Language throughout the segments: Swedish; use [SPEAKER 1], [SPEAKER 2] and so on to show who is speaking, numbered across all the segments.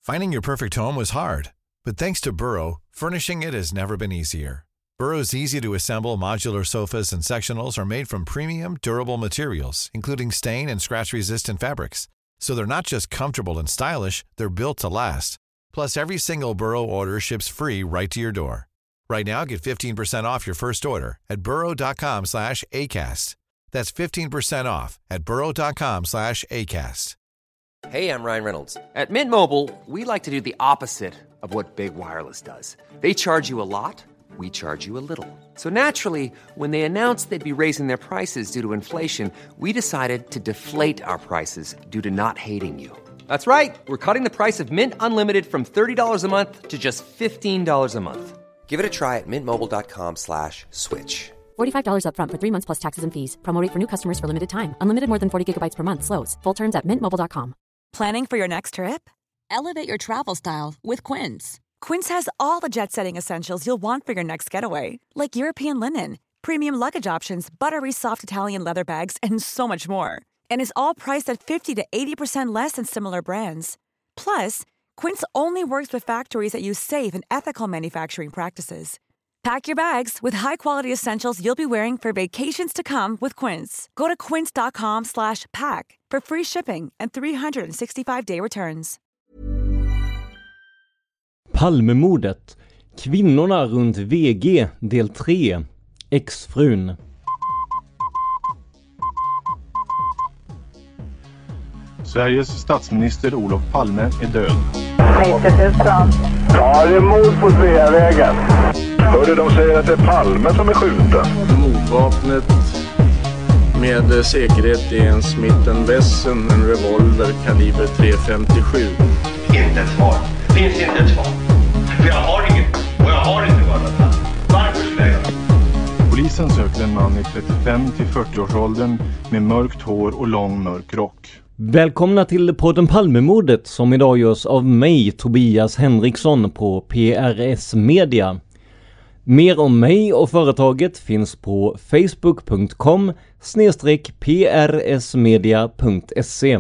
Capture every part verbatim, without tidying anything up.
[SPEAKER 1] Finding your perfect home was hard, but thanks to Burrow, furnishing it has never been easier. Burrow's easy-to-assemble modular sofas and sectionals are made from premium, durable materials, including stain and scratch-resistant fabrics. So they're not just comfortable and stylish, they're built to last. Plus, every single Burrow order ships free right to your door. Right now, get fifteen percent off your first order at burrow.com slash ACAST. That's fifteen percent off at burrow.com slash ACAST.
[SPEAKER 2] Hey, I'm Ryan Reynolds. At Mint Mobile, we like to do the opposite of what Big Wireless does. They charge you a lot, we charge you a little. So naturally, when they announced they'd be raising their prices due to inflation, we decided to deflate our prices due to not hating you. That's right. We're cutting the price of Mint Unlimited from thirty dollars a month to just fifteen dollars a month. Give it a try at mintmobile.com slash switch.
[SPEAKER 3] forty-five dollars up front for three months plus taxes and fees. Promo rate for new customers for limited time. Unlimited more than forty gigabytes per month slows. Full terms at mint mobile dot com.
[SPEAKER 4] Planning for your next trip? Elevate your travel style with Quince. Quince has all the jet-setting essentials you'll want for your next getaway, like European linen, premium luggage options, buttery soft Italian leather bags, and so much more. And is all priced at fifty to eighty percent less than similar brands. Plus, Quince only works with factories that use safe and ethical manufacturing practices. Pack your bags with high-quality essentials you'll be wearing for vacations to come with Quince. Go to quince.com slash pack for free shipping and three sixty-five day returns.
[SPEAKER 5] Palmemordet. Kvinnorna runt V G del tre. Exfrun.
[SPEAKER 6] Sveriges statsminister Olof Palme är död.
[SPEAKER 7] Ja, det är mord på Sveavägen. Hörde de säger att det är Palme som är skjuten.
[SPEAKER 8] Mordvapnet med säkerhet är en Smith and Wesson, en revolver kaliber tre femtiosju.
[SPEAKER 9] Inte ett svar. Finns inte ett svar. För jag har inget. Och jag har inte varit. Varför skulle jag?
[SPEAKER 6] Polisen söker en man i trettiofem till fyrtio års åldern med mörkt hår och lång mörk rock.
[SPEAKER 5] Välkomna till podden Palmemordet som idag görs av mig, Tobias Henriksson på P R S Media. Mer om mig och företaget finns på facebook punkt com snedstreck p r s media punkt se.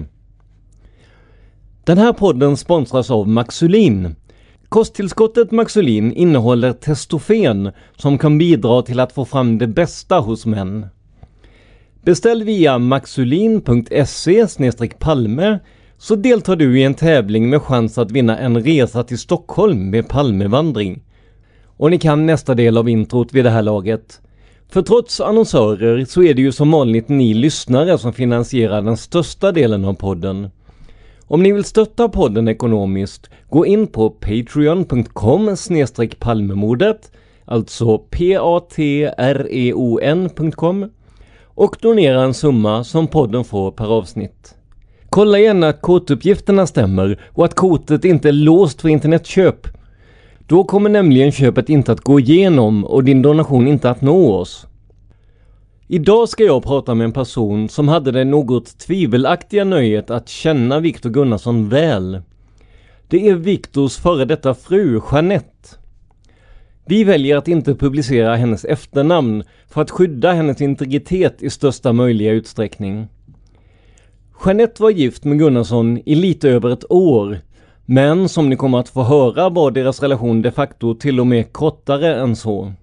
[SPEAKER 5] Den här podden sponsras av Maxulin. Kosttillskottet Maxulin innehåller testofen som kan bidra till att få fram det bästa hos män. Beställ via maxulin punkt se snedstreck palme så deltar du i en tävling med chans att vinna en resa till Stockholm med Palmevandring. Och ni kan nästa del av introt vid det här laget. För trots annonsörer så är det ju som vanligt ni lyssnare som finansierar den största delen av podden. Om ni vill stötta podden ekonomiskt, gå in på patreon punkt com snedstreck palmemordet, alltså p a t r e o n punkt com, och donera en summa som podden får per avsnitt. Kolla gärna att kortuppgifterna stämmer och att kortet inte är låst för internetköp. Då kommer nämligen köpet inte att gå igenom och din donation inte att nå oss. Idag ska jag prata med en person som hade det något tvivelaktiga nöjet att känna Victor Gunnarsson väl. Det är Victors före detta fru, Jeanette. Vi väljer att inte publicera hennes efternamn för att skydda hennes integritet i största möjliga utsträckning. Jeanette var gift med Gunnarsson i lite över ett år, men som ni kommer att få höra var deras relation de facto till och med kortare än så.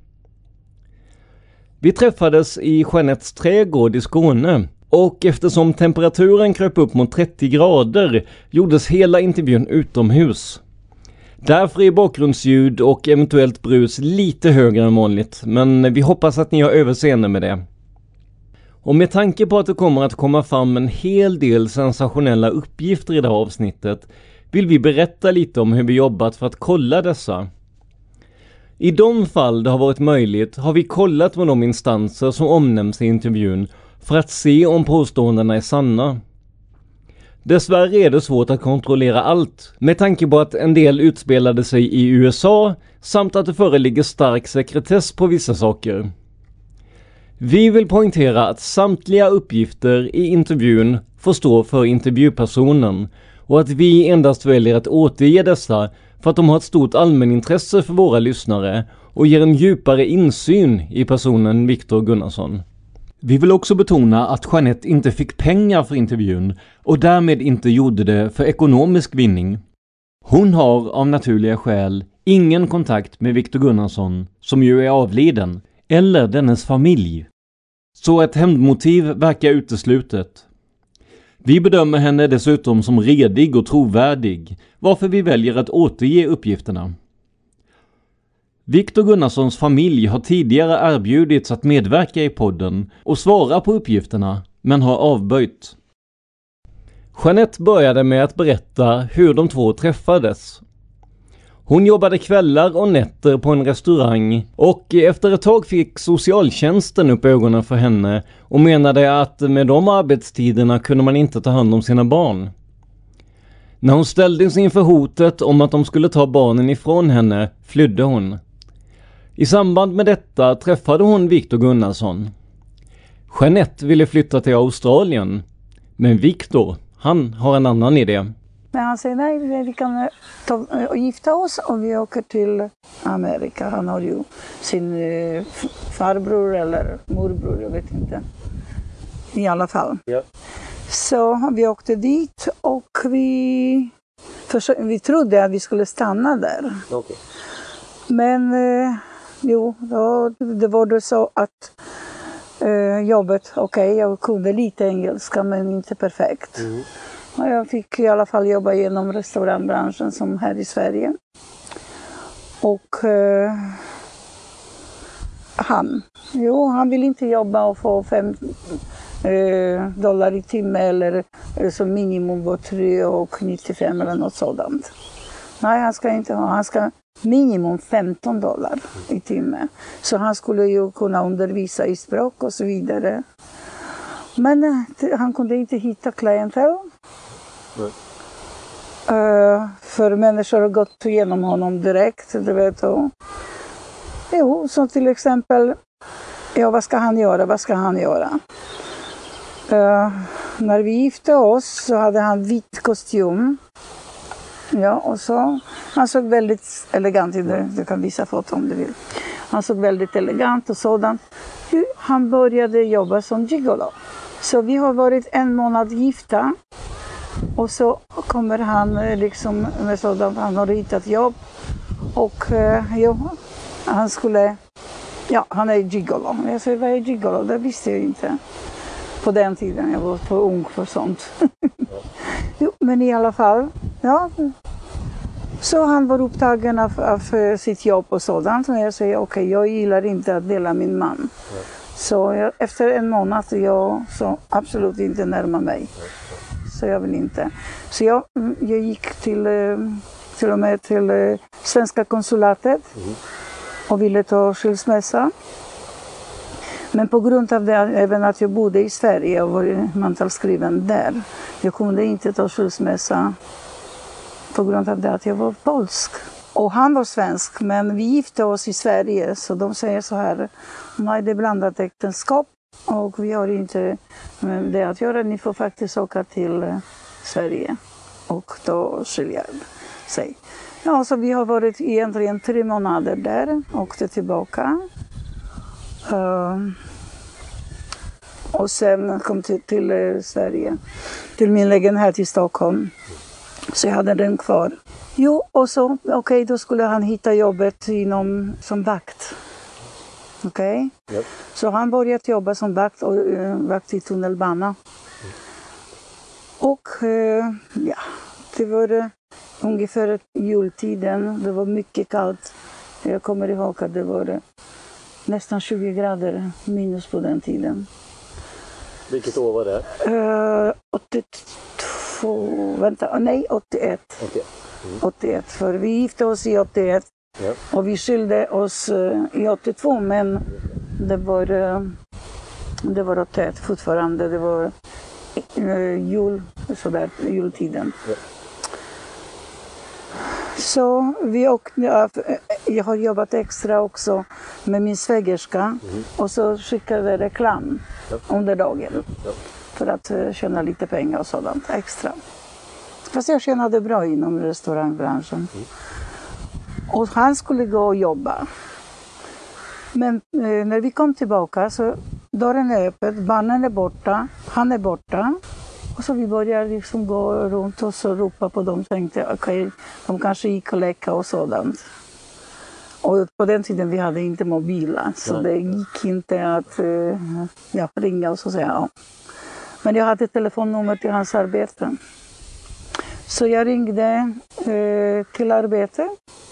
[SPEAKER 5] Vi träffades i Jeanettes trädgård i Skåne och eftersom temperaturen kröp upp mot trettio grader gjordes hela intervjun utomhus. Därför är bakgrundsljud och eventuellt brus lite högre än vanligt, men vi hoppas att ni har överseende med det. Och med tanke på att det kommer att komma fram en hel del sensationella uppgifter i det här avsnittet vill vi berätta lite om hur vi jobbat för att kolla dessa. I de fall det har varit möjligt har vi kollat med de instanser som omnämns i intervjun för att se om påståendena är sanna. Dessvärre är det svårt att kontrollera allt med tanke på att en del utspelade sig i U S A samt att det föreligger stark sekretess på vissa saker. Vi vill poängtera att samtliga uppgifter i intervjun får stå för intervjupersonen och att vi endast väljer att återge dessa för att de har ett stort allmänintresse för våra lyssnare och ger en djupare insyn i personen Victor Gunnarsson. Vi vill också betona att Jeanette inte fick pengar för intervjun och därmed inte gjorde det för ekonomisk vinning. Hon har av naturliga skäl ingen kontakt med Victor Gunnarsson, som ju är avliden, eller dennes familj. Så ett hämndmotiv verkar uteslutet. Vi bedömer henne dessutom som redig och trovärdig, varför vi väljer att återge uppgifterna. Victor Gunnarssons familj har tidigare erbjudits att medverka i podden och svara på uppgifterna, men har avböjt. Jeanette började med att berätta hur de två träffades. Hon jobbade kvällar och nätter på en restaurang och efter ett tag fick socialtjänsten upp ögonen för henne och menade att med de arbetstiderna kunde man inte ta hand om sina barn. När hon ställdes inför hotet om att de skulle ta barnen ifrån henne flydde hon. I samband med detta träffade hon Victor Gunnarsson. Jeanette ville flytta till Australien, men Victor, han har en annan idé.
[SPEAKER 10] Men han säger nej, vi kan ta och gifta oss och vi åker till Amerika. Han har ju sin farbror eller morbror, jag vet inte. I alla fall. Ja. Så vi åkte dit och vi, för, vi trodde att vi skulle stanna där. Okay. Men eh, jo, då, det var det så att eh, jobbet, okej, okay, jag kunde lite engelska men inte perfekt. Mm. Och jag fick i alla fall jobba inom restaurangbranschen som här i Sverige. Och eh, han, jo, han vill inte jobba och få fem eh, dollar i timme eller, eller som minimum var tre och nittiofem eller något sådant. Nej, han ska inte ha, han ska minimum femton dollar i timme. Så han skulle ju kunna undervisa i språk och så vidare. Men eh, han kunde inte hitta klientel. Uh, för människor har gått igenom honom direkt, du vet. Och, jo, som till exempel, ja, vad ska han göra, vad ska han göra? Uh, när vi gifte oss så hade han vit kostym. Ja, och så, han såg väldigt elegant ut, du kan visa foto om du vill. Han såg väldigt elegant och sådant. Han började jobba som gigolo. Så vi har varit en månad gifta. Och så kommer han liksom med sådant, han har hittat jobb. Och eh, jo, han skulle, ja, han är gigolo. Jag säger, vad är gigolo? Det visste jag inte. På den tiden, jag var för ung för sånt. Jo, men i alla fall, ja. Så han var upptagen av, av sitt jobb och sådant. Och jag säger, okej, okay, jag gillar inte att dela min man. Så jag, efter en månad, jag så absolut inte närma mig. Så jag vill inte. Så jag, jag gick till, till och med till svenska konsulatet och ville ta skilsmässa. Men på grund av det, även att jag bodde i Sverige och var mantalsskriven där, jag kunde inte ta skilsmässa på grund av det att jag var polsk. Och han var svensk, men vi gifte oss i Sverige, så de säger så här, nej, det är blandat äktenskap. Och vi har inte med det att göra. Ni får faktiskt åka till Sverige och då skilja sig. Ja, så vi har varit egentligen tre månader där. Åkte tillbaka. Uh, och sen kom till, till Sverige. Till min lägenhet i Stockholm. Så jag hade den kvar. Jo, och så, okej, okay, då skulle han hitta jobbet inom, som vakt. Okej, okay. Yep. Så han började jobba som vakt, och, uh, vakt i tunnelbana. Mm. Och uh, ja, det var uh, ungefär jultiden, det var mycket kallt. Jag kommer ihåg att det var uh, nästan tjugo grader minus på den tiden.
[SPEAKER 5] Vilket år var det?
[SPEAKER 10] Uh, åttiotvå, vänta, nej, åttioett. Okay. Mm. åttioett, för vi gifte oss i åttioett. Ja. Och vi skilde oss uh, i åttiotvå, men det var, uh, det var åttioett fortfarande. Det var uh, jul, sådär, jultiden. Ja. Så vi åkte, uh, jag har jobbat extra också med min svägerska. Mm. Och så skickade reklam ja. under dagen. Ja. För att uh, tjäna lite pengar och sådant extra. Fast jag tjänade bra inom restaurangbranschen. Mm. Och han skulle gå och jobba. Men eh, när vi kom tillbaka så dörren är öppen, barnen är borta, han är borta. Och så vi började liksom gå runt och så ropa på dem. Tänkte okej, okay, de kanske gick och läcka och sådant. Och på den tiden vi hade inte mobiler. Så Nej. Det gick inte att uh, ja, ringa och så säga. Ja. Men jag hade telefonnummer till hans arbete. Så jag ringde uh, till arbete.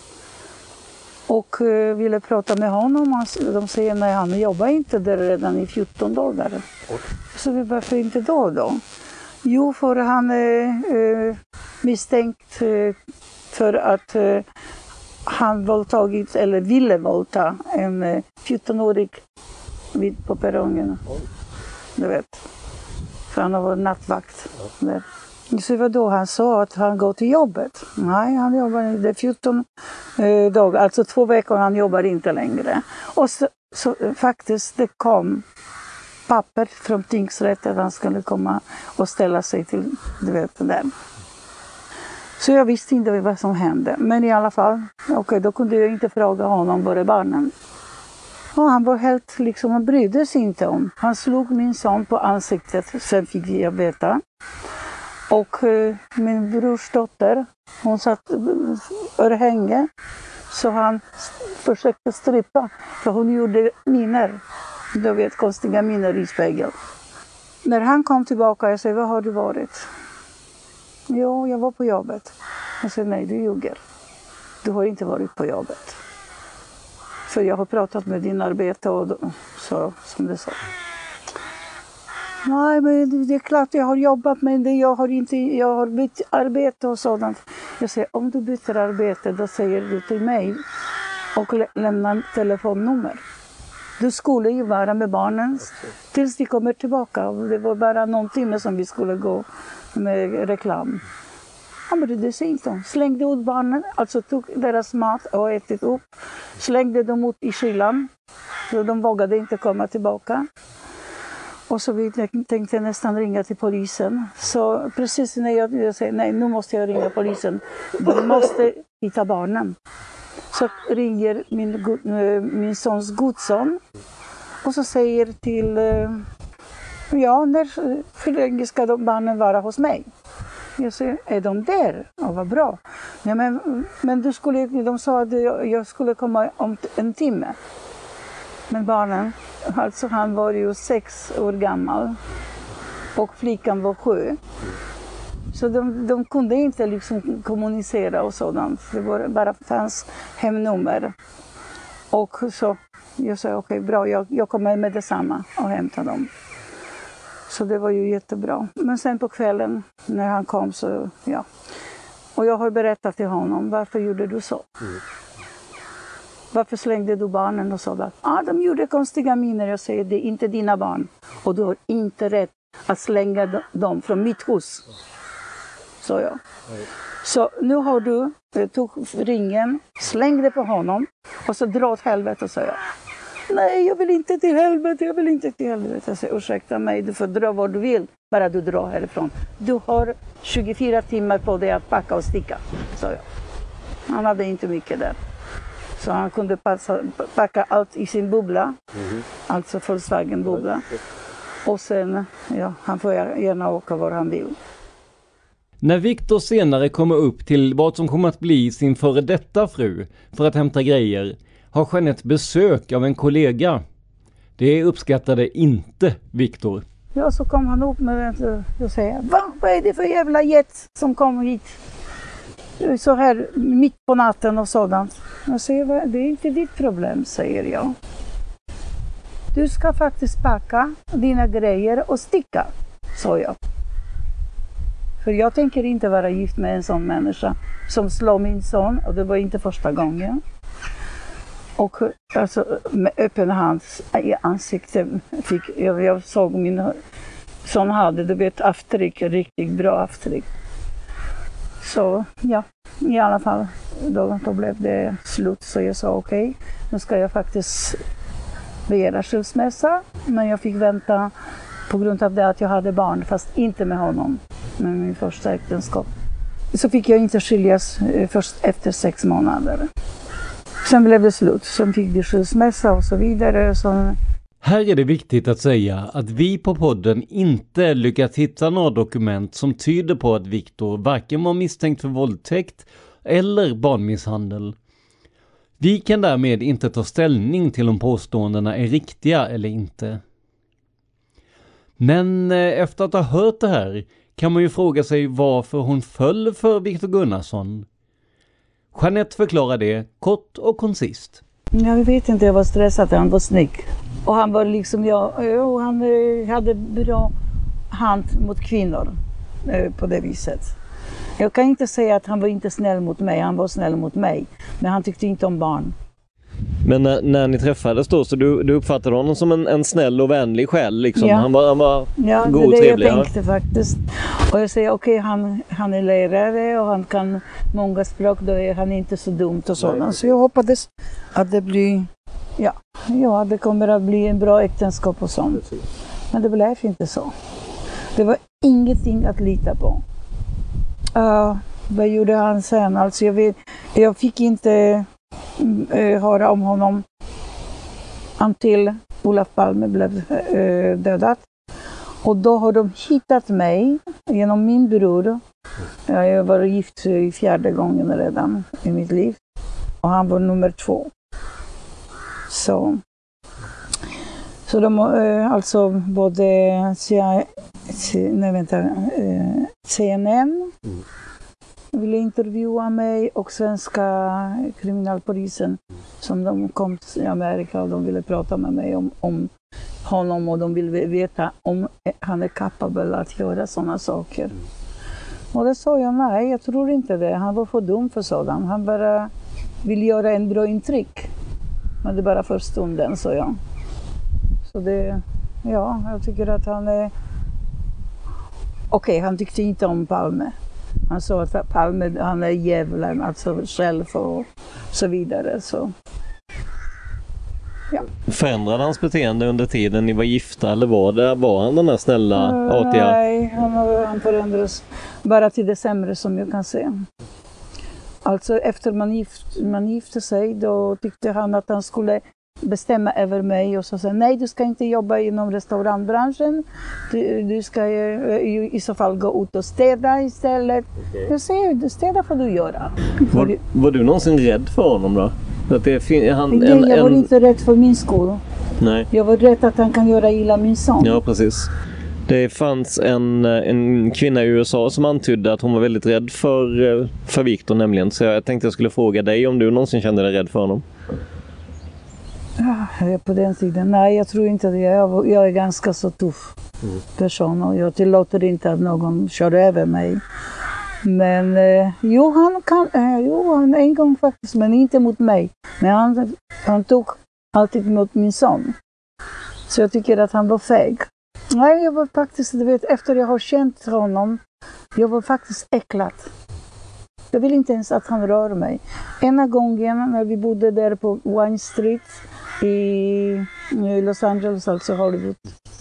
[SPEAKER 10] Och uh, ville prata med honom. De säger nej, han jobbar inte där redan i fjorton dagar. Okay. Så varför inte då då? Jo, för han är uh, misstänkt uh, för att uh, han våldtagit eller ville våldta en uh, fjortonårig vid på perrongen. Oh. Du vet. För han var nattvakt där. Så det var då han sa att han går till jobbet. Nej, han jobbar inte fjorton eh, dagar, alltså två veckor, han jobbar inte längre. Och så, så faktiskt det kom papper från tingsrätten att han skulle komma och ställa sig till, du vet, där. Så jag visste inte vad som hände. Men i alla fall, okej, okay, då kunde jag inte fråga honom, bara barnen. Och han var helt, liksom, han brydde sig inte om. Han slog min son på ansiktet, sen fick jag veta. Och uh, min brors dotter, hon satt örhänge, så han försökte strippa. För hon gjorde miner, du vet, konstiga miner i spegeln. När han kom tillbaka, jag sa, vad har du varit? Jo, jag var på jobbet. Jag sa, nej, du ljuger. Du har inte varit på jobbet. För jag har pratat med din arbete och då, så, som det sa. Nej, men det är klart jag har jobbat med det. Jag har, inte, jag har bytt arbete och sådant. Jag säger, om du byter arbete, då säger du till mig och lä- lämnar telefonnummer. Du skulle ju vara med barnen tills de kommer tillbaka. Det var bara någon timme som vi skulle gå med reklam. Han brydde sig inte om. Slängde ut barnen, alltså tog deras mat och ätit upp. Slängde dem ut i kylan. Så de vågade inte komma tillbaka. Och så vi tänkte nästan ringa till polisen. Så precis när jag, jag säger nej, nu måste jag ringa polisen. De måste hitta barnen. Så ringer min, min sons godson. Och så säger till, ja, när, hur länge ska de barnen vara hos mig? Jag säger, är de där? Ja, vad bra. Ja, men men du skulle, de sa att jag skulle komma om en timme. Men barnen, alltså han var ju sex år gammal och flickan var sju. Så de, de kunde inte liksom kommunicera och sådant. Det var bara fanns hemnummer. Och så jag sa, okej, okay, bra, jag, jag kommer med detsamma och hämta dem. Så det var ju jättebra. Men sen på kvällen när han kom så, ja. Och jag har berättat till honom, varför gjorde du så? Mm. Varför slängde du barnen och sådär? Ja, ah, de gjorde konstiga miner. Jag säger, det är inte dina barn. Och du har inte rätt att slänga dem från mitt hus. Så jag. Nej. Så nu har du, jag tog ringen, slängde på honom och så dra åt helvete, sa jag. Nej, jag vill inte till helvete, jag vill inte till helvete. Jag säger, ursäkta mig, du får dra vad du vill. Bara du drar härifrån. Du har tjugofyra timmar på dig att packa och sticka, sa jag. Han hade inte mycket där. Så han kunde passa, packa allt i sin bubbla. Mm. Alltså Volkswagen-bubbla. Och sen, ja, han får gärna åka var han vill.
[SPEAKER 5] När Viktor senare kommer upp till vad som kommer att bli sin före detta fru för att hämta grejer har Jeanette besök av en kollega. Det uppskattade inte Viktor.
[SPEAKER 10] Ja, så kom han upp med det och säger, va? Vad är det för jävla jet som kom hit? Så här mitt på natten och sådant. Jag säger, det är inte ditt problem, säger jag. Du ska faktiskt packa dina grejer och sticka, sa jag. För jag tänker inte vara gift med en sån människa som slår min son, och det var inte första gången. Och alltså, med öppen hand i ansiktet fick jag, jag såg min son hade, du vet, avtryck, riktigt bra avtryck. Så ja, i alla fall, då, då blev det slut, så jag sa okej, okay, nu ska jag faktiskt begära skilsmässa, men jag fick vänta på grund av det att jag hade barn, fast inte med honom, med min första äktenskap. Så fick jag inte skiljas först efter sex månader. Sen blev det slut, sen fick vi skilsmässa och så vidare. Så...
[SPEAKER 5] Här är det viktigt att säga att vi på podden inte lyckats hitta några dokument som tyder på att Viktor varken var misstänkt för våldtäkt eller barnmisshandel. Vi kan därmed inte ta ställning till om påståendena är riktiga eller inte. Men efter att ha hört det här kan man ju fråga sig varför hon föll för Viktor Gunnarsson. Jeanette förklarar det kort och koncist.
[SPEAKER 10] Jag vet inte, jag var stressad, han var snygg. Och han var liksom, jag, och han hade bra hand mot kvinnor på det viset. Jag kan inte säga att han var inte snäll mot mig, han var snäll mot mig. Men han tyckte inte om barn.
[SPEAKER 5] Men när, när ni träffades då, så du, du uppfattade honom som en, en snäll och vänlig själ liksom?
[SPEAKER 10] Ja.
[SPEAKER 5] Han var, han var
[SPEAKER 10] ja,
[SPEAKER 5] god och
[SPEAKER 10] trevlig. Ja, det är det jag
[SPEAKER 5] ja.
[SPEAKER 10] tänkte faktiskt. Och jag säger, okej, okay, han, han är lärare och han kan många språk, då är han inte så dumt och sådant. Så jag hoppades att det blir, ja, ja, det kommer att bli en bra äktenskap och sånt. Men det blev inte så. Det var ingenting att lita på. Uh, vad gjorde han sen? Alltså jag, vet, jag fick inte uh, höra om honom until Olof Palme blev uh, dödad. Och då har de hittat mig genom min bror. Jag var gift i fjärde gången redan i mitt liv. Och han var nummer två. Så, så de, uh, alltså både nej, vänta, uh, C N N mm. ville intervjua mig och svenska kriminalpolisen som de kom till Amerika och de ville prata med mig om, om honom och de ville veta om han är kapabel att göra sådana saker. Mm. Och det sa jag, nej, jag tror inte det. Han var för dum för sådant. Han bara vill göra en bra intryck. Men det är bara för stunden, sa jag. Så det, ja, jag tycker att han är okej, okay, han tyckte inte om Palme. Han sa att Palme, han är djävulen, alltså själv och så vidare. Så. Ja.
[SPEAKER 5] Förändrade hans beteende under tiden ni var gifta eller var det, var han den här snälla, uh, artiga?
[SPEAKER 10] Nej, han, han förändrades bara till det sämre som jag kan se. Alltså efter man, gift, man gifte sig, då tyckte han att han skulle bestämma över mig och så sa nej, du ska inte jobba inom restaurangbranschen, du, du ska i, i så fall gå ut och städa istället. Okay. Jag säger, städa får du göra.
[SPEAKER 5] Var, var du någonsin rädd för honom då? Att det, han,
[SPEAKER 10] nej,
[SPEAKER 5] en,
[SPEAKER 10] jag var
[SPEAKER 5] en...
[SPEAKER 10] inte rädd för min skull.
[SPEAKER 5] Nej.
[SPEAKER 10] Jag var rädd att han kan göra illa min son.
[SPEAKER 5] Ja, precis. Det fanns en, en kvinna i U S A som antydde att hon var väldigt rädd för, för Viktor nämligen. Så jag tänkte jag skulle fråga dig om du någonsin kände dig rädd för honom.
[SPEAKER 10] Ja, på den tiden. Nej, jag tror inte det. Jag, jag är ganska så tuff mm. person och jag tillåter inte att någon kör över mig. Men eh, jo, han kan, eh, jo, han en gång faktiskt, men inte mot mig. Men han, han tog alltid mot min son. Så jag tycker att han var feg. Nej, jag var faktiskt, du vet, efter jag har känt honom, jag var faktiskt äcklad. Jag vill inte ens att han rör mig. Ena gången när vi bodde där på Wine Street i Los Angeles, alltså Hollywood.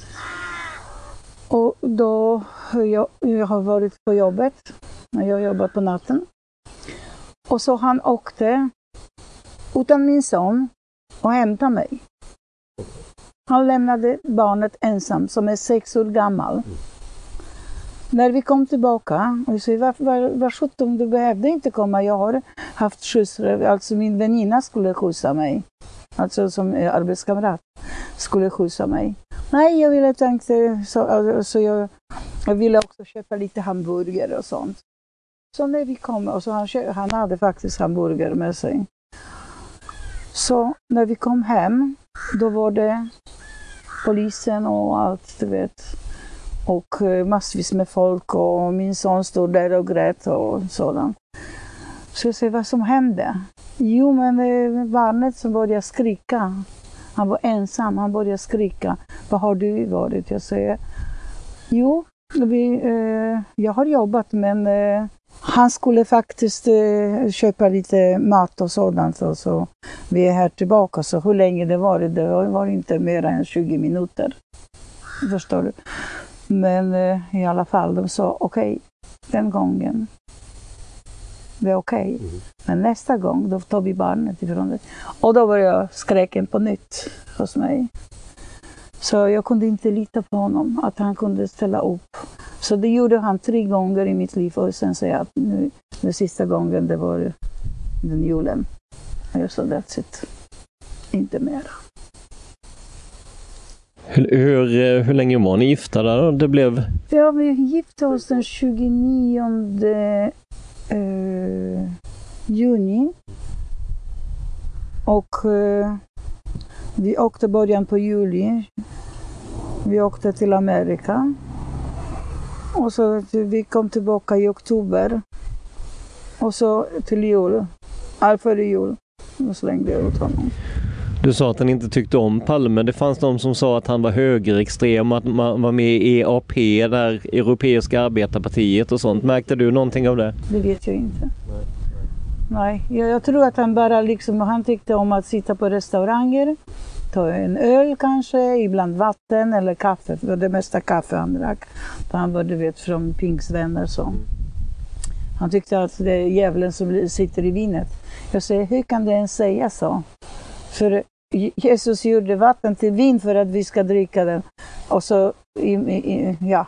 [SPEAKER 10] Och då jag, jag har varit på jobbet, när jag jobbat på natten. Och så han åkte utan min son och hämtade mig. Han lämnade barnet ensam som är sex år gammal. Mm. När vi kom tillbaka och jag sa, var, var, var sjutton, du behövde inte komma. Jag har haft skjuts, alltså min väninna skulle skjutsa mig. Alltså som arbetskamrat skulle skjutsa mig. Nej, jag ville tänkte, så, så jag, jag ville också köpa lite hamburgare och sånt. Så när vi kom, och så han, han hade faktiskt hamburgare med sig. Så när vi kom hem, då var det polisen och allt, du vet. Och massvis med folk och min son stod där och grät och sådant. Så jag säger, vad som hände? Jo, men barnet som började skrika. Han var ensam, han började skrika. Vad har du varit? Jag säger, jo, vi, eh, jag har jobbat, men eh, han skulle faktiskt eh, köpa lite mat och sådant. Och så vi är här tillbaka, så hur länge det var, det var inte mer än tjugo minuter. Förstår du? Men eh, i alla fall, de sa okej, okay, den gången. Det är okej. Okay. Mm. Men nästa gång, då tar vi barnet ifrån det. Och då började skräcken på nytt hos mig. Så jag kunde inte lita på honom, att han kunde ställa upp. Så det gjorde han tre gånger i mitt liv och sen säger jag att nu, den sista gången det var den julen. Och jag sa that's it. Inte mer.
[SPEAKER 5] Hur, hur, hur länge var ni gifta där? Det blev...
[SPEAKER 10] Ja, vi gifte oss den tjugonionde eh, juni. Och eh, vi åkte början på juli. Vi åkte till Amerika. Och så vi kom tillbaka i oktober. Och så till jul. All före jul. Och slängde jag ut honom.
[SPEAKER 5] Du sa att han inte tyckte om Palme. Det fanns de som sa att han var högerextrem, att man var med i E A P, där Europeiska arbetarpartiet och sånt. Märkte du någonting av det?
[SPEAKER 10] Det vet jag inte. Nej, Nej. Jag, jag tror att han bara liksom, han tyckte om att sitta på restauranger, ta en öl kanske, ibland vatten eller kaffe. Det var det mesta kaffe han drack. Han var, du vet, från Pinksvänner så. Han tyckte att det är djävulen som sitter i vinet. Jag säger, hur kan det ens säga så? För Jesus gjorde vatten till vin för att vi ska dricka den. Och så, i, i, ja.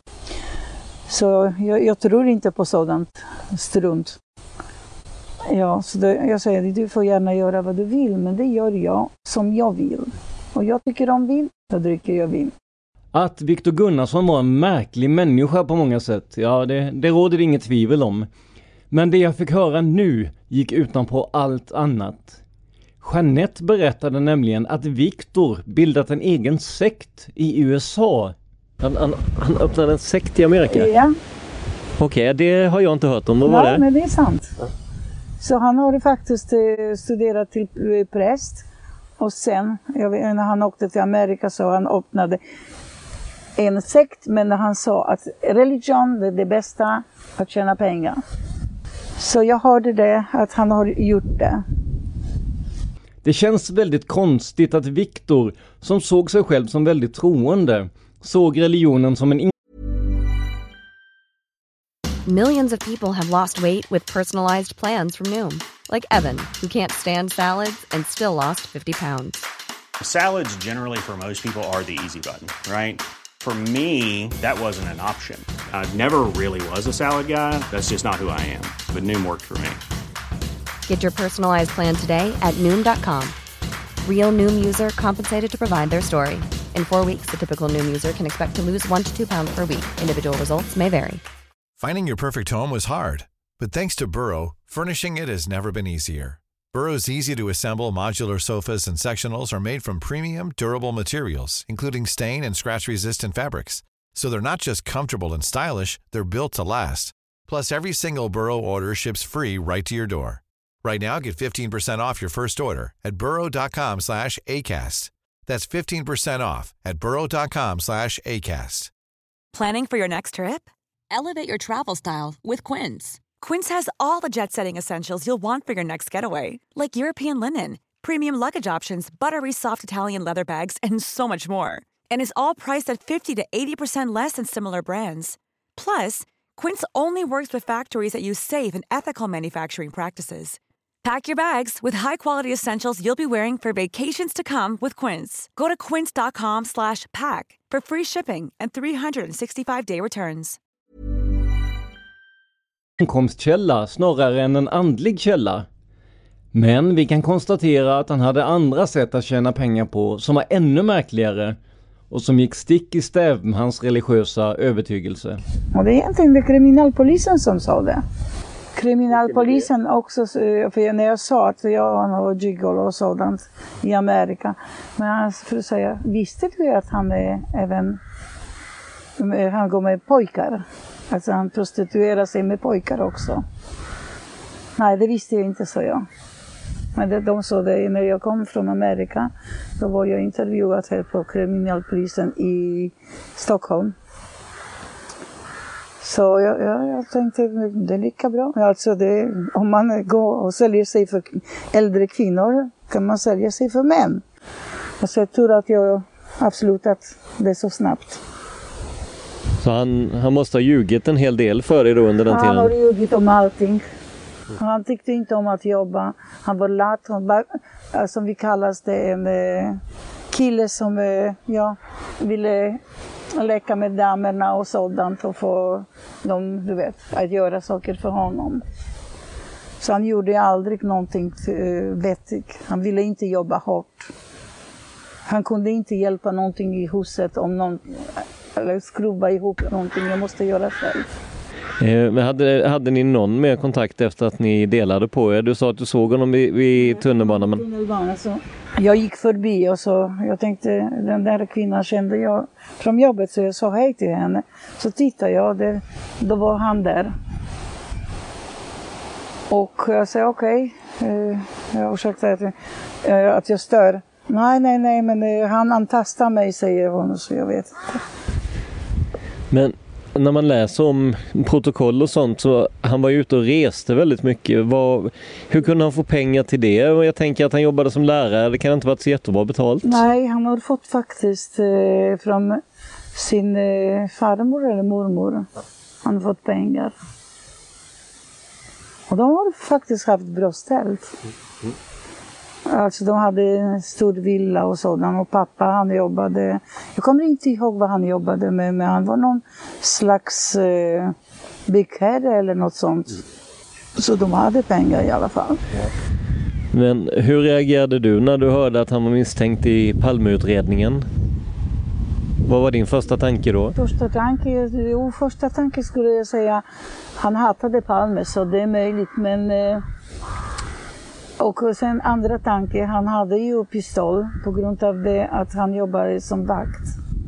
[SPEAKER 10] Så jag, jag tror inte på sådant strunt. Ja, så det, jag säger, du får gärna göra vad du vill, men det gör jag som jag vill. Och jag tycker om vin, då dricker jag vin.
[SPEAKER 5] Att Victor Gunnarsson var en märklig människa på många sätt, ja det, det råder inget tvivel om. Men det jag fick höra nu gick utanpå allt annat. Jeanette berättade nämligen att Victor bildat en egen sekt i U S A. Han, han, han öppnade en sekt i Amerika?
[SPEAKER 10] Ja.
[SPEAKER 5] Okej, okay, det har jag inte hört om. Vad var det?
[SPEAKER 10] Ja, men det är sant. Så han har faktiskt studerat till präst. Och sen, jag vet, när han åkte till Amerika så han öppnade en sekt. Men när han sa att religion är det bästa att tjäna pengar. Så jag hörde det, att han har gjort det.
[SPEAKER 5] Det känns väldigt konstigt att Victor, som såg sig själv som väldigt troende, såg religionen som en...
[SPEAKER 3] Millions of people have lost weight with personalized plans from Noom. Like Evan, who can't stand salads and still lost fifty pounds.
[SPEAKER 11] Salads generally for most people are the easy button, right? For me, that wasn't an option. I never really was a salad guy. That's just not who I am. But Noom worked for me.
[SPEAKER 3] Get your personalized plan today at Noom dot com. Real Noom user compensated to provide their story. In four weeks, the typical Noom user can expect to lose one to two pounds per week. Individual results may vary.
[SPEAKER 1] Finding your perfect home was hard, but thanks to Burrow, furnishing it has never been easier. Burrow's easy-to-assemble modular sofas and sectionals are made from premium, durable materials, including stain and scratch-resistant fabrics. So they're not just comfortable and stylish, they're built to last. Plus, every single Burrow order ships free right to your door. Right now, get fifteen percent off your first order at burrow.com slash ACAST. That's fifteen percent off at burrow.com slash ACAST.
[SPEAKER 4] Planning for your next trip? Elevate your travel style with Quince. Quince has all the jet-setting essentials you'll want for your next getaway, like European linen, premium luggage options, buttery soft Italian leather bags, and so much more. And is all priced at fifty to eighty percent less than similar brands. Plus, Quince only works with factories that use safe and ethical manufacturing practices. Pack your bags with high-quality essentials you'll be wearing for vacations to come with Quince. Go to quince.com slash pack for free shipping and three sixty-five day returns.
[SPEAKER 5] Inkomstkälla snarare än en andlig källa. Men vi kan konstatera att han hade andra sätt att tjäna pengar på som var ännu märkligare och som gick stick i stäv med hans religiösa övertygelse.
[SPEAKER 10] Och det är egentligen det kriminalpolisen som sa det. Kriminalpolisen också, för när jag sa att jag har gigolo och sådant i Amerika. Men han skulle säga, visste du att han är även, han går med pojkar? Alltså han prostituerar sig med pojkar också. Nej, det visste jag inte, så jag. Men det, de sa det när jag kom från Amerika. Då var jag intervjuad här på kriminalpolisen i Stockholm. Så jag, jag, jag tänkte, det är lika bra. Alltså det, om man går och säljer sig för äldre kvinnor kan man sälja sig för män. Och så jag tror att jag absolut att det är så snabbt.
[SPEAKER 5] Så han, han måste ha ljugit en hel del för er då under den tiden?
[SPEAKER 10] Han har ljugit om allting. Han tyckte inte om att jobba. Han var lat. Han var, som vi kallas det, en eh, kille som eh, ja, ville leka med damerna och sådant och få dem, du vet, att göra saker för honom. Så han gjorde aldrig någonting uh, vettigt. Han ville inte jobba hårt. Han kunde inte hjälpa någonting i huset om någon, eller skruva ihop någonting. Jag måste göra själv.
[SPEAKER 5] Eh, men hade, hade ni någon mer kontakt efter att ni delade på er? Du sa att du såg honom vid, vid tunnelbanan. Men...
[SPEAKER 10] tunnelbanan så. Jag gick förbi och så jag tänkte, den där kvinnan kände jag från jobbet, så jag sa hej till henne. Så tittade jag, det, då var han där. Och jag sa okej, okay, jag ursäktar att, att jag stör. Nej, nej, nej, men han antastar mig, säger hon, så jag vet.
[SPEAKER 5] Men när man läser om protokoll och sånt, så han var ju ute och reste väldigt mycket. Vad, hur kunde han få pengar till det? Jag tänker att han jobbade som lärare, det kan inte varit så jättebra betalt.
[SPEAKER 10] Nej, han har fått faktiskt eh, från sin eh, farmor eller mormor. Han har fått pengar. Och de har faktiskt haft bra ställt. Alltså de hade en stor villa och sådant. Och pappa, han jobbade, jag kommer inte ihåg vad han jobbade med, men han var någon slags eh, byggherre eller något sånt. Så de hade pengar i alla fall.
[SPEAKER 5] Men hur reagerade du när du hörde att han var misstänkt i Palmeutredningen? Vad var din första tanke då?
[SPEAKER 10] Första tanke, jo, första tanke skulle jag säga, han hatade Palme, så det är möjligt, men eh, och sen andra tanke, han hade ju pistol på grund av det att han jobbade som vakt.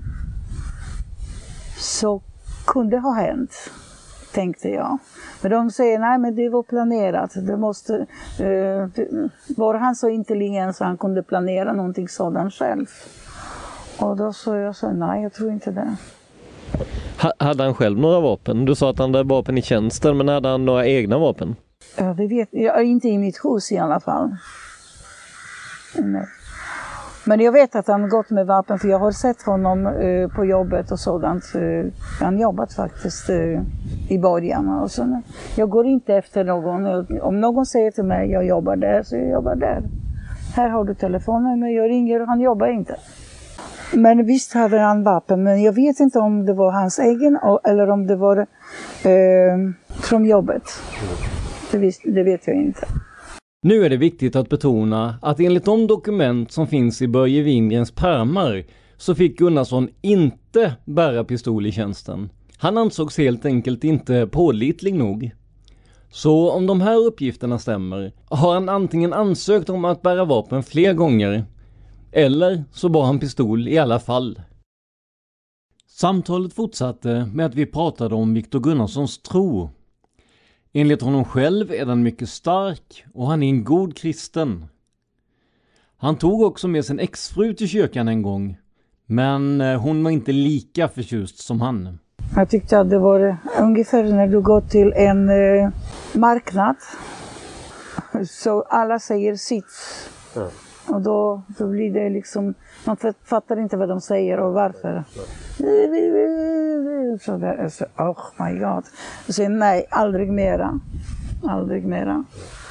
[SPEAKER 10] Så kunde ha hänt, tänkte jag. Men de säger nej, men det var planerat. Det måste, eh, var han så intelligent så han kunde planera någonting sådant själv. Och då sa jag så, nej, jag tror inte det.
[SPEAKER 5] H- hade han själv några vapen? Du sa att han hade vapen i tjänsten, men hade han några egna vapen?
[SPEAKER 10] Ja, det vet jag. Inte i mitt hus i alla fall. Nej. Men jag vet att han gått med vapen, för jag har sett honom uh, på jobbet och sådant. Uh, han jobbat faktiskt uh, i början. Och så, jag går inte efter någon. Om någon säger till mig, jag jobbar där, så jag jobbar där. Här har du telefonen, men jag ringer och han jobbar inte. Men visst hade han vapen, men jag vet inte om det var hans egen eller om det var uh, från jobbet. Det, vis- det vet jag inte.
[SPEAKER 5] Nu är det viktigt att betona att enligt de dokument som finns i Börje Wingrens pärmar så fick Gunnarsson inte bära pistol i tjänsten. Han ansågs helt enkelt inte pålitlig nog. Så om de här uppgifterna stämmer har han antingen ansökt om att bära vapen fler gånger, eller så bar han pistol i alla fall. Samtalet fortsatte med att vi pratade om Viktor Gunnarssons tro. Enligt honom själv är den mycket stark och han är en god kristen. Han tog också med sin exfru till kyrkan en gång, men hon var inte lika förtjust som han.
[SPEAKER 10] Jag tyckte att det var ungefär när du går till en eh, marknad, så alla säger sitt. Mm. Och då, då blir det liksom, man fattar inte vad de säger och varför. Så där, så, oh my god. Jag säger nej, aldrig mera. Aldrig mera.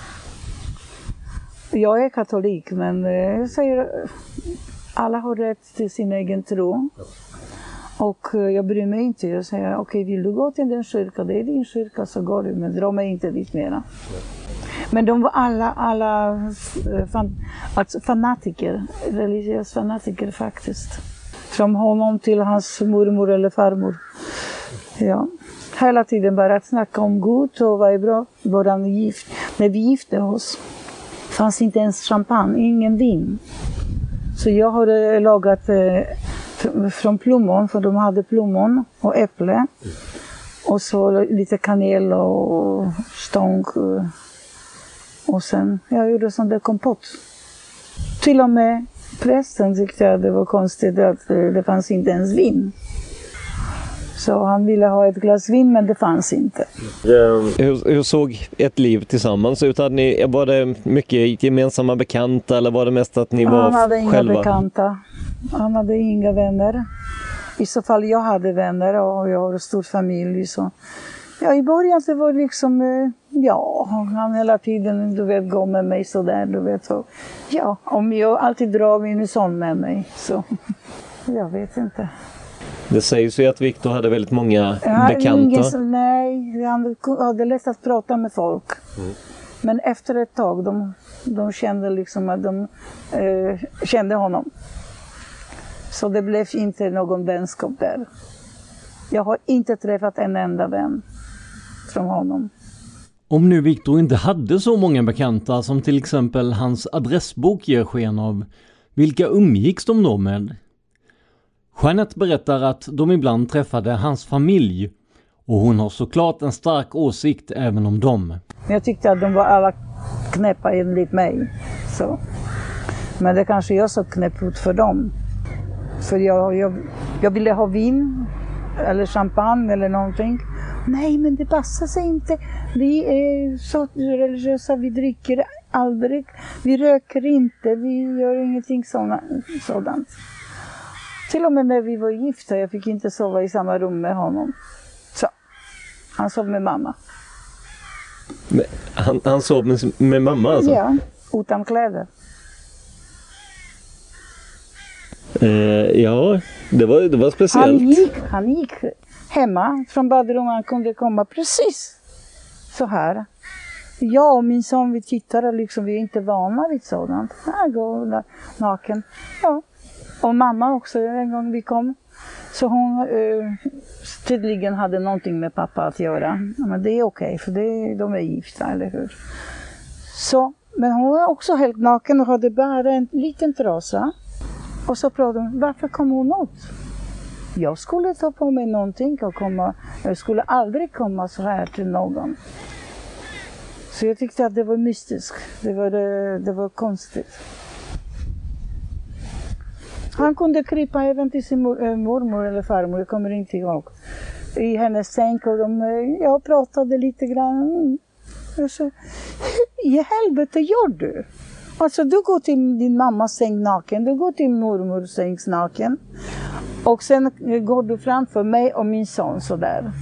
[SPEAKER 10] Jag är katolik, men jag säger alla har rätt till sin egen tro. Och jag bryr mig inte. Jag säger okej, okay, vill du gå till den kyrka, det är din kyrka, så går du, men dra mig inte dit mera. Men de var alla, alla fan, alltså fanatiker, religiösa fanatiker faktiskt. Från honom till hans mormor eller farmor. Ja. Hela tiden bara att snacka om Gud och vad är bra. Våran gift. När vi gifte oss fanns inte ens champagne, ingen vin. Så jag hade lagat eh, från plommon, för de hade plommon och äpple. Och så lite kanel och stång. Och sen jag gjorde sån där kompott. Till och med prästen tyckte att det var konstigt att det fanns inte ens vin. Så han ville ha ett glas vin, men det fanns inte.
[SPEAKER 5] Hur, hur såg ett liv tillsammans ut? Hade ni, var det mycket gemensamma bekanta eller var det mest att ni var
[SPEAKER 10] Han hade inga
[SPEAKER 5] själva?
[SPEAKER 10] bekanta. Han hade inga vänner. I så fall jag hade vänner och jag har en stor familj. Så Ja, i början det var liksom, ja, han hela tiden, du vet, gå med mig sådär, du vet. Så. Ja, om jag alltid drar min son med mig, så jag vet inte.
[SPEAKER 5] Det sägs ju att Victor hade väldigt många
[SPEAKER 10] jag
[SPEAKER 5] bekanta.
[SPEAKER 10] Ingen, nej, han hade lätt att prata med folk. Mm. Men efter ett tag, de, de kände liksom att de eh, kände honom. Så det blev inte någon vänskap där. Jag har inte träffat en enda vän från honom.
[SPEAKER 5] Om nu Victor inte hade så många bekanta som till exempel hans adressbok ger sken av, vilka umgicks de då med? Jeanette berättar att de ibland träffade hans familj och hon har såklart en stark åsikt även om dem.
[SPEAKER 10] Jag tyckte att de var alla knäppa enligt mig. Så. Men det kanske jag så knäpp ut för dem. För jag, jag, jag ville ha vin eller champagne eller någonting. Nej, men det passar sig inte. Vi är så religiösa, vi dricker aldrig. Vi röker inte, vi gör ingenting såna, sådant. Till och med när vi var gifta, jag fick inte sova i samma rum med honom. Så, han sov med mamma.
[SPEAKER 5] Men han, han sov med, med mamma alltså?
[SPEAKER 10] Ja, utan kläder.
[SPEAKER 5] Eh, ja, det var, det var speciellt.
[SPEAKER 10] Han gick, han gick hemma från badrummet, han kunde komma precis så här. Jag och min son, vi tittade liksom, vi är inte vana vid sådant. Här går där, naken. Ja. Och mamma också, en gång vi kom. Så hon eh, tydligen hade någonting med pappa att göra. Men det är okej, för det, de är gifta, eller hur? Så, men hon var också helt naken och hade bara en liten trasa. Och så frågade hon, varför kom hon ut? Jag skulle ta på mig någonting och komma. Jag skulle aldrig komma så här till någon. Så jag tyckte att det var mystiskt. Det var, det, det var konstigt. Han kunde krypa även till sin mor, äh, mormor eller farmor, jag kommer inte ihåg. I hennes säng och de, jag pratade lite grann. Jag sa, i helvete gör du? Alltså du går till din mammas säng naken, du går till mormors säng naken. Och sen går du framför mig och min son sådär.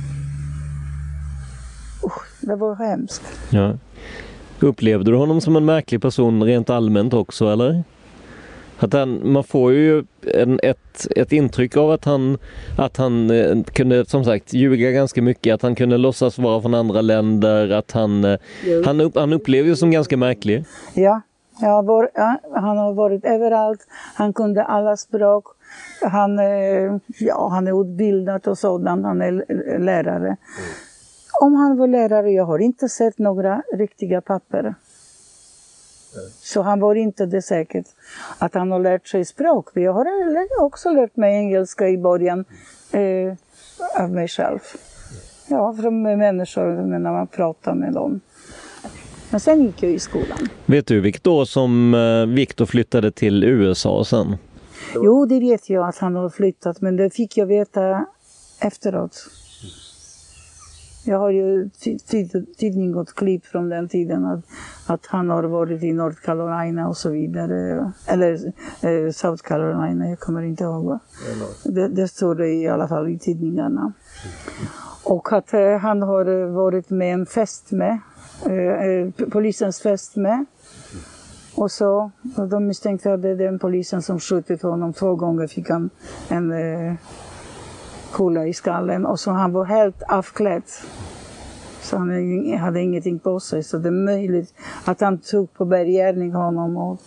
[SPEAKER 10] Uh, det var hemskt.
[SPEAKER 5] Ja. Upplevde du honom som en märklig person rent allmänt också, eller? Att han, man får ju en, ett, ett intryck av att han, att han eh, kunde som sagt ljuga ganska mycket, att han kunde låtsas vara från andra länder, att han, eh, han, upp, han upplevde ju som ganska märklig.
[SPEAKER 10] Ja, ja, var, ja, han har varit överallt, han kunde alla språk, han, eh, ja, han är utbildad och sådant, han är lärare. Mm. Om han var lärare, jag har inte sett några riktiga papper. Så han var inte det säkert att han har lärt sig språk. Jag har också lärt mig engelska i början eh, av mig själv. Ja, från människor när man pratar med dem. Men sen gick jag i skolan.
[SPEAKER 5] Vet du vilket år som Victor flyttade till U S A sen?
[SPEAKER 10] Jo, det vet jag att han har flyttat, men det fick jag veta efteråt. Jag har ju tidning och klipp från den tiden att, att han har varit i North Carolina och så vidare. Eller eh, South Carolina, jag kommer inte ihåg. Det, det står det i alla fall i tidningarna. Och att eh, han har varit med en fest med, eh, polisens fest med. Och så, och de misstänkte att det är den polisen som skjutit honom två gånger, fick han en... Eh, kula i skallen och så han var helt avklädd. Så han hade ingenting på sig, så det är möjligt att han tog på begärning honom. Och...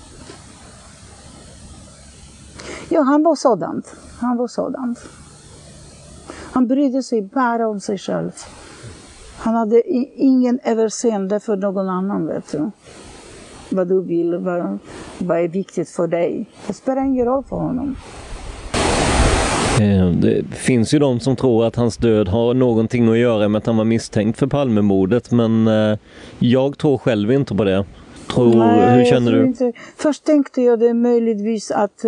[SPEAKER 10] Ja, han var sådant. Han var sådant. Han brydde sig bara om sig själv. Han hade ingen överseende för någon annan, vet du. Vad du vill, vad, vad är viktigt för dig. Det spelar ingen roll för honom.
[SPEAKER 5] Det finns ju de som tror att hans död har någonting att göra med att han var misstänkt för Palmemordet, men jag tror själv inte på det. Tror, Nej, hur känner du? Inte.
[SPEAKER 10] Först tänkte jag det möjligtvis att,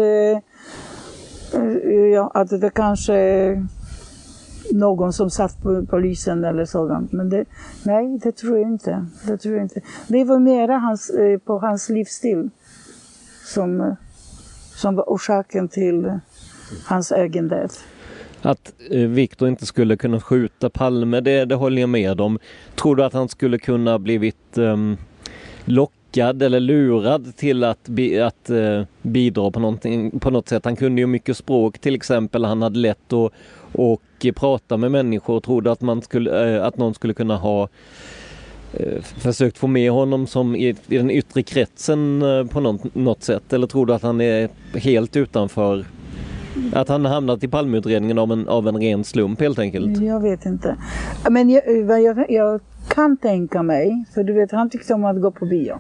[SPEAKER 10] ja, att det kanske är någon som satt på polisen eller sådant, men det, nej, det tror jag inte. Det tror jag inte. Det var mera hans, på hans livsstil som, som var orsaken till hans egen död.
[SPEAKER 5] Att eh, Viktor inte skulle kunna skjuta Palme, det, det håller jag med om. Tror du att han skulle kunna blivit eh, lockad eller lurad till att, bi, att eh, bidra på, någonting, på något sätt? Han kunde ju mycket språk till exempel. Han hade lätt att och prata med människor och trodde att, man skulle, eh, att någon skulle kunna ha eh, försökt få med honom som i, i den yttre kretsen eh, på något, något sätt. Eller tror du att han är helt utanför? Att han hamnat i Palmeutredningen av en, av en ren slump helt enkelt?
[SPEAKER 10] Jag vet inte. Men jag, jag, jag kan tänka mig, för du vet, han tyckte om att gå på bio.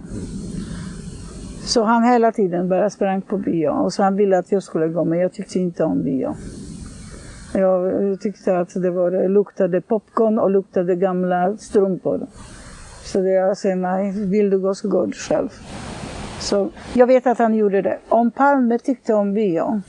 [SPEAKER 10] Så han hela tiden bara sprang på bio. Och så han ville att jag skulle gå, men jag tyckte inte om bio. Jag tyckte att det var, luktade popcorn och luktade gamla strumpor. Så det jag sa, nej, vill du gå så går du själv. Så jag vet att han gjorde det. Om Palme tyckte om bio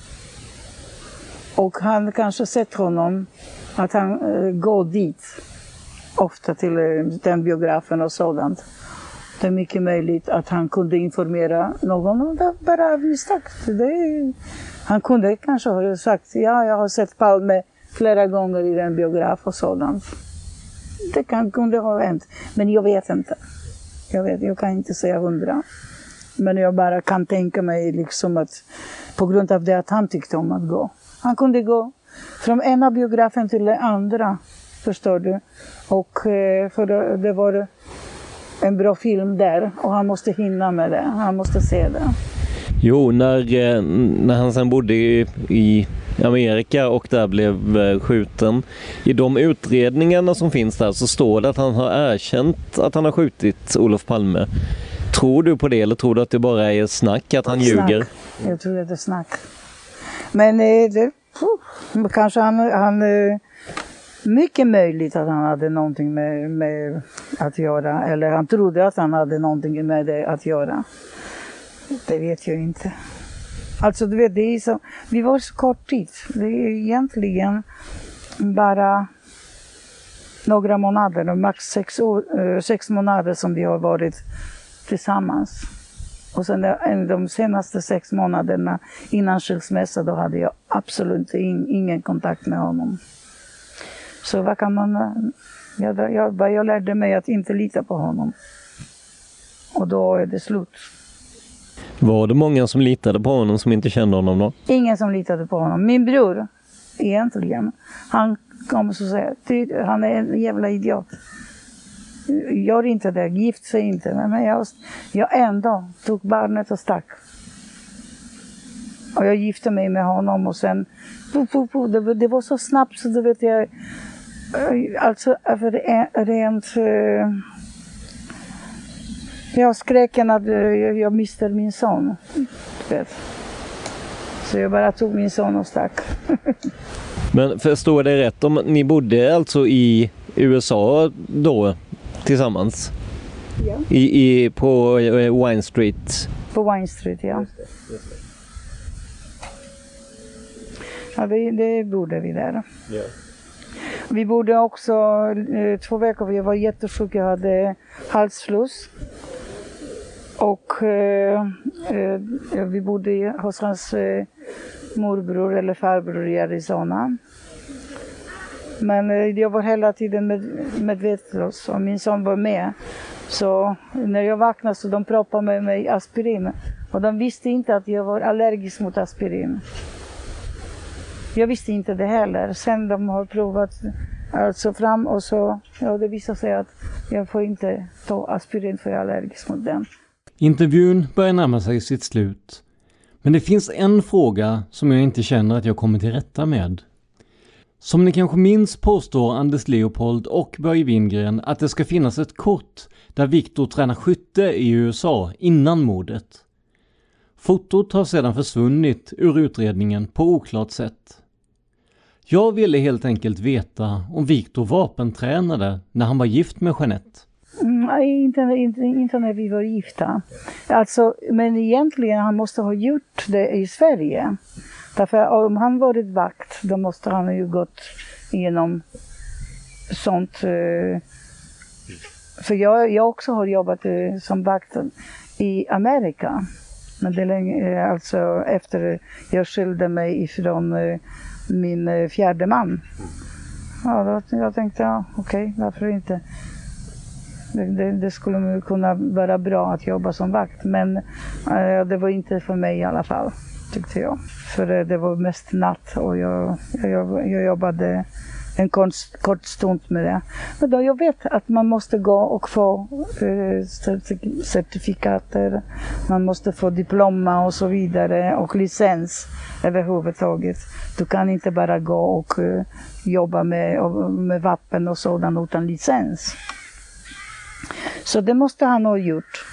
[SPEAKER 10] och han kanske sett honom att han äh, går dit ofta till äh, den biografen och sådant. Det är mycket möjligt att han kunde informera någon om det bara misstag. Det, han kunde kanske ha sagt, ja, jag har sett Palme flera gånger i den biograf och sådant. Det kan, kunde ha hänt, men jag vet inte. Jag, vet, jag kan inte säga hundra. Men jag bara kan tänka mig liksom att på grund av det att han tyckte om att gå. Han kunde gå från ena biografen till den andra, förstår du. Och för det, det var en bra film där och han måste hinna med det. Han måste se det.
[SPEAKER 5] Jo, när, när han sen bodde i, i Amerika och där blev skjuten. I de utredningarna som finns där så står det att han har erkänt att han har skjutit Olof Palme. Tror du på det eller tror du att det bara är snack, att han snack. ljuger?
[SPEAKER 10] Jag tror att det är snack. Men det, pff, kanske han... han mycket möjligt att han hade någonting med, med att göra. Eller han trodde att han hade någonting med det att göra. Det vet jag inte. Alltså du vet, det är så, vi var så kort tid. Det är egentligen bara några månader, max sex, år, sex månader som vi har varit tillsammans. Och sen de senaste sex månaderna innan skilsmässa, då hade jag absolut in, ingen kontakt med honom. Så vad kan man... Jag, jag, jag lärde mig att inte lita på honom. Och då är det slut.
[SPEAKER 5] Var det många som litade på honom som inte kände honom då?
[SPEAKER 10] Ingen som litade på honom. Min bror, egentligen, han kommer så säga, han är en jävla idiot. Gör inte det, gift sig inte. Men jag, jag ändå tog barnet och stack. Och jag gifte mig med honom och sen... Po, po, po, det, det var så snabbt så du vet jag... Alltså rent... Jag skräcken att jag, jag miste min son. Vet. Så jag bara tog min son och stack.
[SPEAKER 5] Men förstår det rätt, om ni bodde alltså i U S A då tillsammans? Ja. I, i, på Wine Street?
[SPEAKER 10] På Wine Street, ja. Just det, just det. Ja, det, det bodde vi där. Ja. Vi bodde också eh, två veckor, jag var jättesjuk, jag hade halsfluss. Och eh, eh, vi bodde hos hans eh, morbror eller farbror i Arizona. Men eh, jag var hela tiden med, medvetslös och min son var med. Så när jag vaknade så de proppade med mig aspirin. Och de visste inte att jag var allergisk mot aspirin. Jag visste inte det heller. Sen de har provat alltså fram och så, ja, det visade sig att jag får inte ta aspirin för jag är allergisk mot den.
[SPEAKER 5] Intervjun börjar närma sig sitt slut. Men det finns en fråga som jag inte känner att jag kommer till rätta med. Som ni kanske minns påstår Anders Leopold och Börje Wingren att det ska finnas ett kort där Viktor tränar skytte i U S A innan mordet. Fotot har sedan försvunnit ur utredningen på oklart sätt. Jag ville helt enkelt veta om Viktor vapentränade när han var gift med Jeanette.
[SPEAKER 10] Nej, inte, inte, inte när vi var gifta. Alltså, men egentligen han måste ha gjort det i Sverige. Därför om han varit vakt, då måste han ju gått igenom sånt. För jag, jag också har jobbat som vakt i Amerika. Men det länge, alltså efter jag skilde mig ifrån min fjärde man. Ja, då jag tänkte ja, okej, okay, varför inte? Det, det, det skulle kunna vara bra att jobba som vakt, men äh, det var inte för mig i alla fall, tyckte jag. För äh, det var mest natt och jag, jag, jag jobbade en kort, kort stund med det. Men då jag vet att man måste gå och få äh, certifikater, man måste få diploma och så vidare och licens överhuvudtaget. Du kan inte bara gå och äh, jobba med, med vapen och sådant utan licens. Så det måste han ha gjort.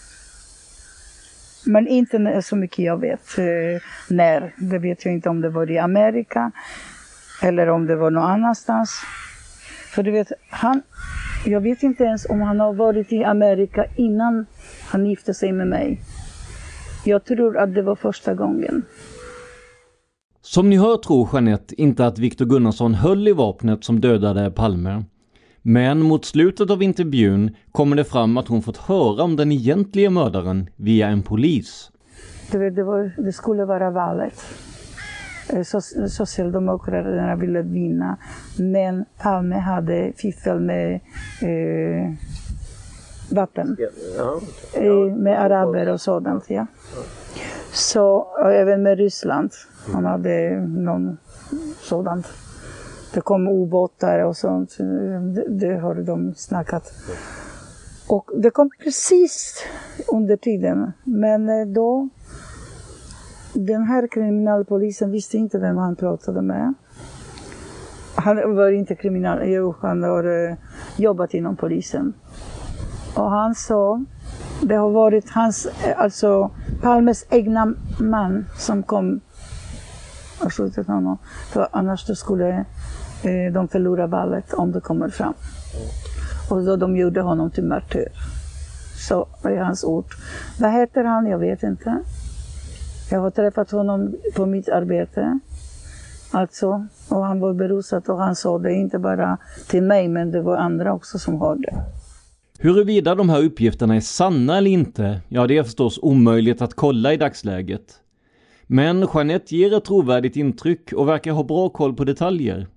[SPEAKER 10] Men inte så mycket jag vet. Eh, när. Det vet jag inte om det var i Amerika. Eller om det var någon annanstans. För du vet, han, jag vet inte ens om han har varit i Amerika innan han gifte sig med mig. Jag tror att det var första gången.
[SPEAKER 5] Som ni hör tror Jeanette inte att Victor Gunnarsson höll i vapnet som dödade Palme. Men mot slutet av intervjun kommer det fram att hon fått höra om den egentliga mördaren via en polis.
[SPEAKER 10] Det, det, var, det skulle vara valet. Så, Socialdemokraterna ville vinna. Men Palme hade fiffel med eh, vapen. Ja, ja. Med araber och sådant. Ja. Så, och även med Ryssland. Han hade någon sådant. Det kom ubåtar och sånt, det, det har de snackat. Och det kom precis under tiden. Men då, den här kriminalpolisen visste inte vem han pratade med. Han var inte kriminal, jo, han har uh, jobbat inom polisen. Och han sa, det har varit hans, alltså Palmes egna man som kom och skjutit honom. För annars då skulle de förlorar valet om det kommer fram. Och då de gjorde honom till martyr. Så är hans ord. Vad heter han? Jag vet inte. Jag har träffat honom på mitt arbete. Alltså, och han var berusad och han sa det inte bara till mig, men det var andra också som hörde.
[SPEAKER 5] Huruvida de här uppgifterna är sanna eller inte, ja det är förstås omöjligt att kolla i dagsläget. Men Jeanette ger ett trovärdigt intryck och verkar ha bra koll på detaljer.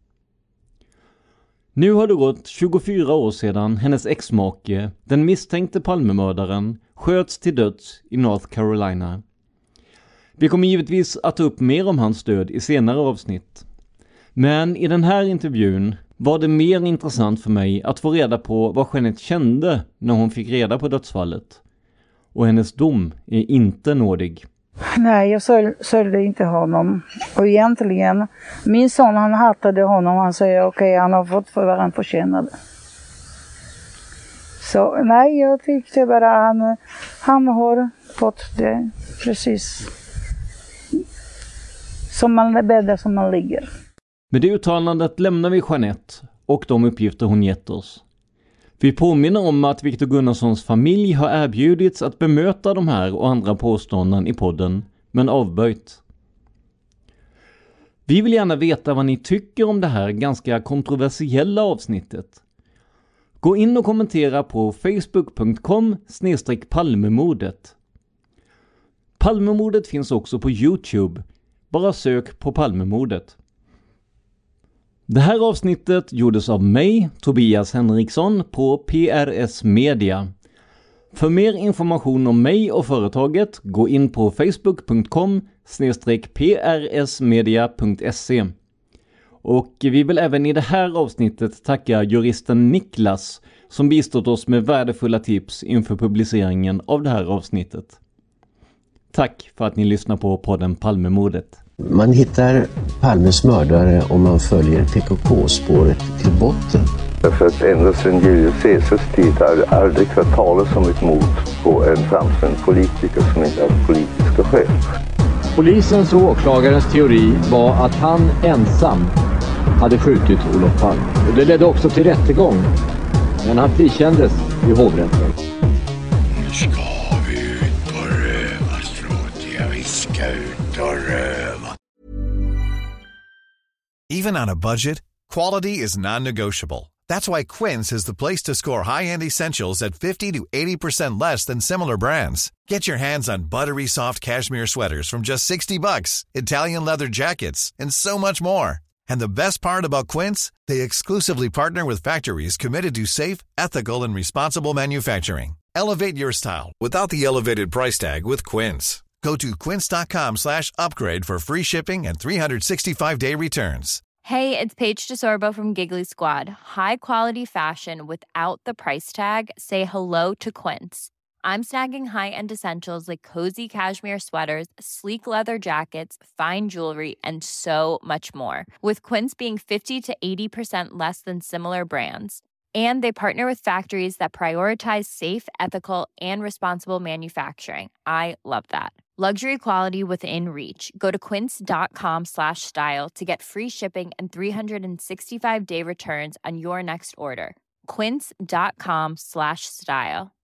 [SPEAKER 5] Nu har det gått tjugofyra år sedan hennes exmake, den misstänkte Palmemördaren, sköts till döds i North Carolina. Vi kommer givetvis att ta upp mer om hans död i senare avsnitt. Men i den här intervjun var det mer intressant för mig att få reda på vad Jeanette kände när hon fick reda på dödsfallet. Och hennes dom är inte nådig.
[SPEAKER 10] Nej, jag söljde inte honom. Och egentligen, min son han hatade honom. Han säger okej, okay, han har fått för vad han förtjänade. Så nej, jag tyckte bara han, han har fått det precis som man bäddar, som man ligger.
[SPEAKER 5] Med det uttalandet lämnar vi Jeanette och de uppgifter hon gett oss. Vi påminner om att Victor Gunnarssons familj har erbjudits att bemöta de här och andra påståenden i podden, men avböjt. Vi vill gärna veta vad ni tycker om det här ganska kontroversiella avsnittet. Gå in och kommentera på facebook punkt com slash palmemordet. Palmemordet finns också på YouTube. Bara sök på Palmemordet. Det här avsnittet gjordes av mig, Tobias Henriksson, på P R S Media. För mer information om mig och företaget, gå in på facebook punkt com slash p r s media punkt se. Och vi vill även i det här avsnittet tacka juristen Niklas som bistått oss med värdefulla tips inför publiceringen av det här avsnittet. Tack för att ni lyssnar på podden Palmemordet.
[SPEAKER 12] Man hittar Palmes mördare om man följer P K K-spåret till botten.
[SPEAKER 7] För att ända sedan Julius Caesars tid har det aldrig hört talas om ett mord på en framstående politiker som inte har politiska skäl.
[SPEAKER 13] Polisens och åklagarens teori var att han ensam hade skjutit Olof Palme. Och det ledde också till rättegång. Men han frikändes i hovrätten.
[SPEAKER 14] Nu ska vi ut på rövarstråt. Vi ska ut och röva.
[SPEAKER 1] Even on a budget, quality is non-negotiable. That's why Quince is the place to score high-end essentials at fifty to eighty percent less than similar brands. Get your hands on buttery soft cashmere sweaters from just sixty bucks, Italian leather jackets, and so much more. And the best part about Quince, they exclusively partner with factories committed to safe, ethical, and responsible manufacturing. Elevate your style without the elevated price tag with Quince. Go to quince.com slash upgrade for free shipping and three sixty-five day returns.
[SPEAKER 15] Hey, it's Paige DeSorbo from Giggly Squad. High quality fashion without the price tag. Say hello to Quince. I'm snagging high-end essentials like cozy cashmere sweaters, sleek leather jackets, fine jewelry, and so much more. With Quince being fifty to eighty percent less than similar brands. And they partner with factories that prioritize safe, ethical, and responsible manufacturing. I love that. Luxury quality within reach. Go to quince.com slash style to get free shipping and three sixty-five day returns on your next order. Quince.com slash style.